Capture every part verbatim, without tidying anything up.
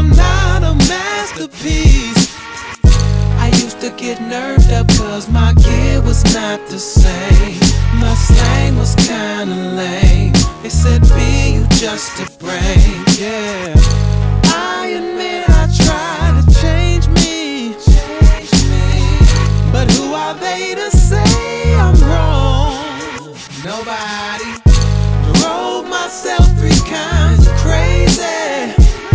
I'm not a masterpiece. I used to get nerved up cause my gear was not the same. My slang was kinda lame. They said, B, you just a brain. Yeah, I admit I try to change me, change me. But who are they to say I'm wrong? Nobody. Drove myself three kinds of crazy.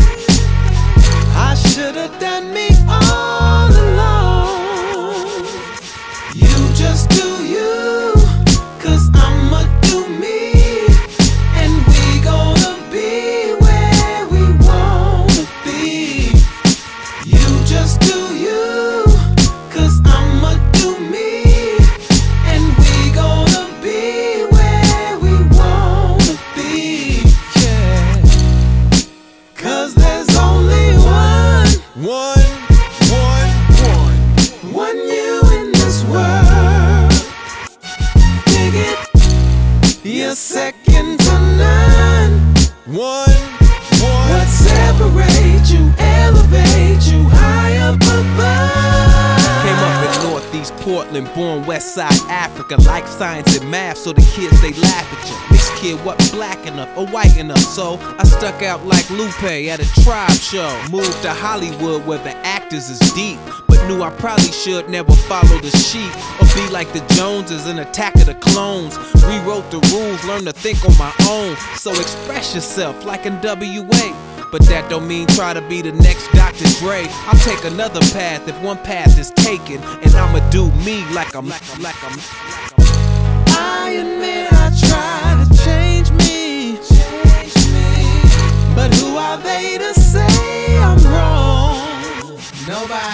I should've done me all along. You just do you, cause I'ma do me. And we gonna be where we wanna be. You just do you, cause I'ma do me. And we gonna be where we wanna be. Yeah, cause there's only one, One, one, one. one you in this world. Dig it, you're second to none. One, one. What separates you, elevate you high up above. Came up in Northeast Portland, born West Side Africa. Like science and math, so the kids they laugh at you. Mixed kid, what black enough or white enough? So I stuck out like Lupe at a Tribe show. Moved to Hollywood where the actors is deep, but knew I probably should never follow the sheep or be like the Joneses in Attack of the Clones. Rewrote the rules, learned to think on my own. So express yourself like in W A. But that don't mean try to be the next Doctor Dre. I'll take another path if one path is taken, and I'ma do me like I'm, like I'm, like I'm. I admit I try to change me, change me. But who are they to say I'm wrong? Nobody.